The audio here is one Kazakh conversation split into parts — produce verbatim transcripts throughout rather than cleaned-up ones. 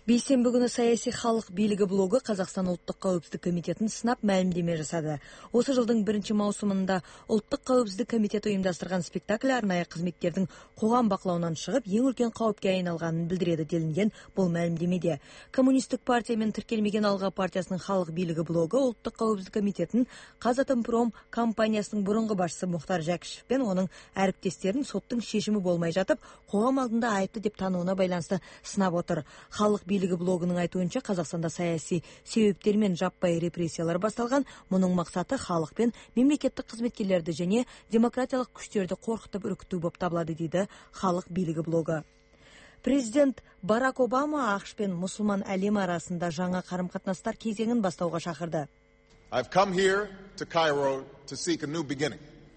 Бейсенбі күні саяси халық билігі блогы Қазақстан ұлттық қауіпсіздік комитетін сынап мәлімдеме жасады. Осы жылдың бірінші маусымында ұлттық қауіпсіздік комитеті ұйымдастырған спектакль арнайы қызметтердің қоғам бақылауынан шығып, ең үлкен қауіпке айналғанын білдіреді делінген бұл мәлімдемеде. Коммунистік партиямен тіркелмеген Алға партиясының халық билігі блогы ұлттық қауіпсіздік комитетін Қазатомпром компаниясының бұрынғы басшысы Мұхтар Жәкішев пен оның әріптестерін соттың шешімі болмай жатып, қоғам алдында айыпты деп тануына байланысты сынап отыр. Халық билігі блогының айтуынша, Қазақстанда саяси себептермен жаппай репрессиялар басталған. Мұның мақсаты халық пен мемлекеттік қызметкерлерді және демократиялық күштерді қорқытып үркіту болып табылады, дейді халық билігі блогы. Президент Барак Обама ақш пен мұсылман әлемі арасында жаңа қарым-қатынастар кезеңін бастауға шақырды. I've come here to Cairo to seek a new beginning.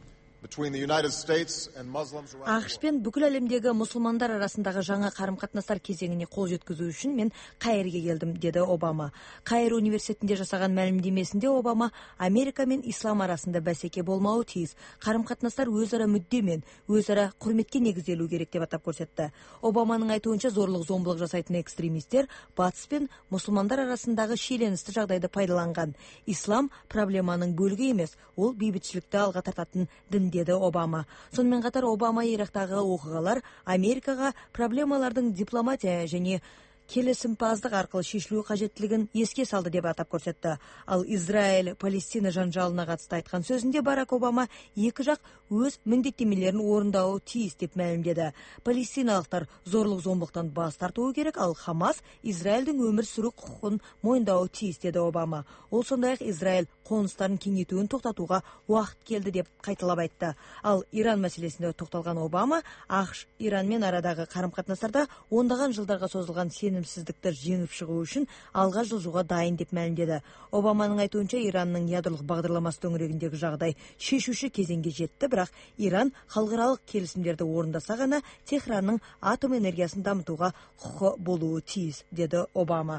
ақш пен бүкіл әлемдегі мұсылмандар арасындағы жаңа қарым-қатынастар кезеңіне қол жеткізу үшін мен Каирге келдім, деді Обама. Каир университетінде жасаған мәлімдемесінде Обама Америка мен ислам арасында бәсеке болмауы тиіс, қарым-қатынастар өзара мүдде мен өзара құрметке негізделу керек деп атап көрсетті. Обаманың айтуынша, зорлық-зомбылық жасайтын экстремистер батыс пен мұсылмандар арасындағы шиеленісті жағдайды пайдаланған. Ислам проблеманың бөлігі емес, ол бейбітшілікті алға тартатын дін, деді Обама. Сонымен қатар Обама Ирактағы оқиғалар Америкаға проблемалардың дипломатия және келісімпаздық арқылы шешілу қажеттілігін еске салды деп атап көрсетті. Ал Израиль-Палестина жанжалына қатысты айтқан сөзінде Барак Обама екі жақ өз міндеттемелерін орындауы тиіс деп мәлімдеді. Палестиналықтар зорлық-зомбылықтан бас тартуы керек, ал Хамас Израильдің өмір сүру құқығын мойындауы тиіс, деді Обама. Ол сондай-ақ Израиль қоныстарын кеңейтуін тоқтатуға уақыт келді деп қайталап айтты. Ал Иран мәселесінде тоқталған Обама, ақш Иранмен арадағы қарым-қатынастарда ондаған жылдарға созылған сенімсіздікті жеңіп шығу үшін алға жылжуға дайын деп мәлімдеді. Обаманың айтуынша, Иранның ядролық бағдарламасы төңірегіндегі жағдай шешуші кезеңге жетті, бірақ Иран халықаралық келісімдерді орындаса ғана Техранның атом энергиясын дамытуға құқы болуы тиіс, деді Обама.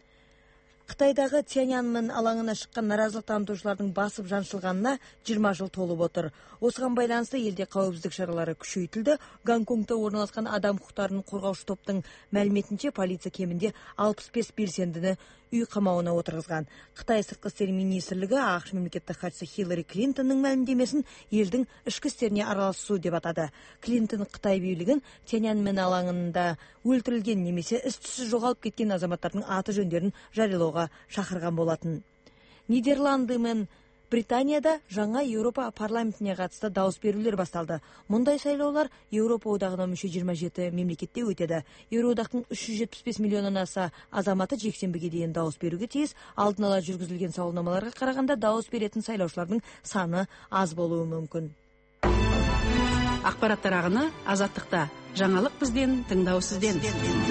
Қытайдағы Тяньаньмэнь алаңына шыққан наразылық танытушылардың басып жаншылғанына жиырма жыл толып отыр. Осыған байланысты елде қауіпсіздік шаралары күшейтілді. Гонконгта орналасқан адам құқықтарын қорғаушы топтың мәліметінше, полиция кемінде алпыс бес белсендіні үй қамауына отырғызған. Қытай сыртқы істер министрлігі ақш мемлекеттік хатшысы Хиллари Клинтонның мәлімдемесін елдің ішкі істеріне араласу деп атады. Клинтон Қытай билігін Тяньаньмэнь алаңында өлтірілген немесе із-түзсіз жоғалып кеткен азаматтардың аты жөндерін жариялауға шақырған болатын. Нидерланды мен Британияда жаңа Еуропа парламентіне қатысты дауыс берулер басталды. Мұндай сайлаулар Еуропа одағына мүше жиырма жеті мемлекетте өтеді. Еуроодақтың үш жүз жетпіс бес миллионнан аса азаматы жексенбіге дейін дауыс беруге тиіс. Алдын ала жүргізілген сауалнамаларға қарағанда дауыс беретін сайлаушылардың саны аз болуы мүмкін. Ақпараттар ағыны Азаттықта. Жаңалық бізден, тыңдау сізден.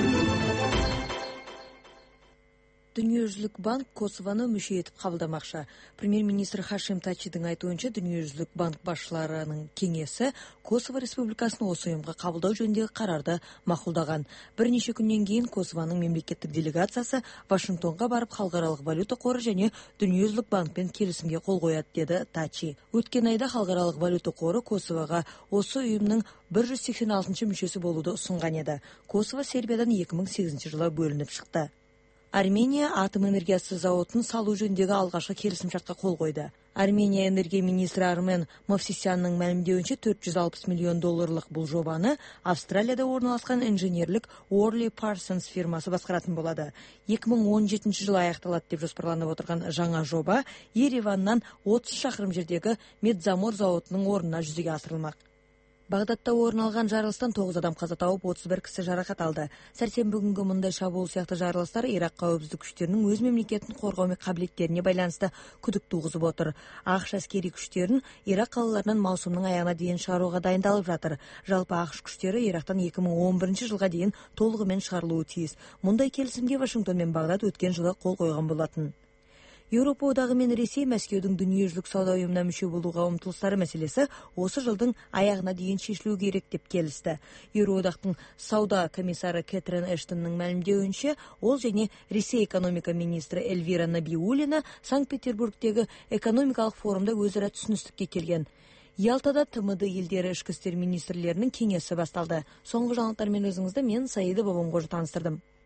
Дүниежүзілік банк Косовоны мүше етіп қабылдамақшы. Премьер-министр Хашим Тачидің айтуынша, Дүниежүзілік банк басшыларының кеңесі Косово республикасын осы ұйымға қабылдау жөніндегі қарарды мақұлдаған. Бірнеше күннен кейін Косовоның мемлекеттік делегациясы Вашингтонға барып, халықаралық валюта қоры және Дүниежүзілік банкпен келісімге қол қояды, деді Тачи. Өткен айда халықаралық валюта қоры Косовоға осы ұйымның бір жүз сексен алтыншы мүшесі болуды ұсынған еді. Косово Сербиядан екі мың сегізінші жылы бөлініп шықты. Армения атом энергиясы зауытын салу жөніндегі алғашқы келісімшартқа қол қойды. Армения энергия министрі Армен Мовсисянның мәлімдеуінше, төрт жүз алпыс миллион долларлық бұл жобаны Австралияда орналасқан инженерлік Уорли Парсонс фирмасы басқаратын болады. екі мың он жетінші жылы аяқталады деп жоспарланып отырған жаңа жоба Ереваннан отыз шақырым жердегі Медзамор зауытының орнына жүзеге асырылмақ. Бағдатта орын алған жарылыстан тоғыз адам қаза тауып, отыз бір кісі жарақат алды. Сәрсенбі күнгі мұндай шабуыл сияқты жарылыстар Ирак қауіпсіздік күштерінің өз мемлекетін қорғау қабілеттеріне байланысты күдік туғызып отыр. ақш әскери күштерін Ирак қалаларынан маусымның аяғына дейін шығаруға дайындалып жатыр. Жалпы ақш күштері Ирактан екі мың он бірінші жылға дейін толығымен шығарылуы тиіс. Мұндай келісімге Вашингтон мен Бағдат өткен жылы қол қойған болатын. Еуропа одағы мен Ресей Мәскеудің дүниежүзілік сауда ұйымына мүше болуға ұмтылыстары мәселесі осы жылдың аяғына дейін шешілу керек деп келісті. Еуроодақтың сауда комиссары Кэтрин Эштонның мәлімдеуінше, ол және Ресей экономика министрі Эльвира Набиуллина Санкт-Петербургтегі экономикалық форумда өзара түсіністікке келген. Ялтада ТМД елдері ішкі істер министрлерінің кеңесі басталды. Соңғы жаңалықтармен өзіңізді мен Саида Бабамқожа таныстырдым.